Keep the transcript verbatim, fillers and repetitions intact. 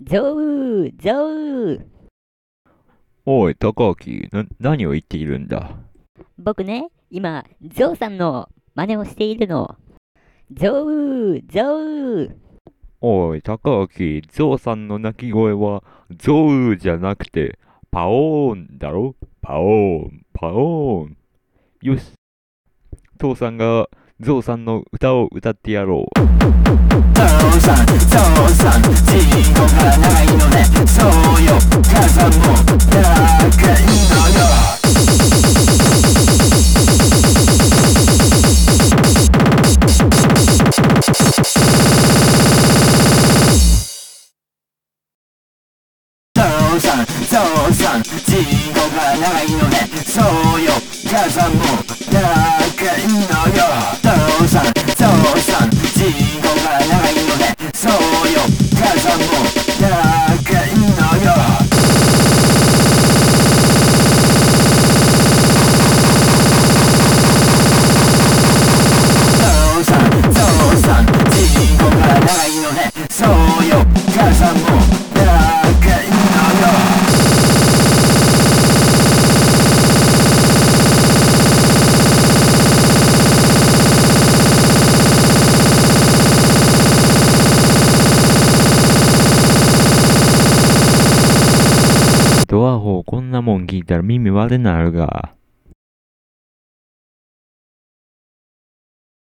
ゾウ、ゾウ。 おい、高明、な、何を言っているんだ。 僕ね、今、ゾウさんの真似をしているの。ゾウ、ゾウ。 おい、高明、ゾウさんの鳴き声は、ゾウじゃなくて、パオーンだろ。パオーン、パオーン。よし、父さんがゾウさんの歌を歌ってやろう。 ゾウさん、ゾウさん、人口が長いのね。そうよ、母さんも長いのよ。ゾウさん、ゾウさん、人口が長いのね。そうよ、母さんも長いのよ。ゾウさん、ゾウさん、人口が長いのね。そうよ、母さんも長いのよ。ゾウさん、ゾウさん、人口が長いのね。そうよ、母さんも長いのよ。 ドアホ、こんなもん聞いたら耳悪なるが。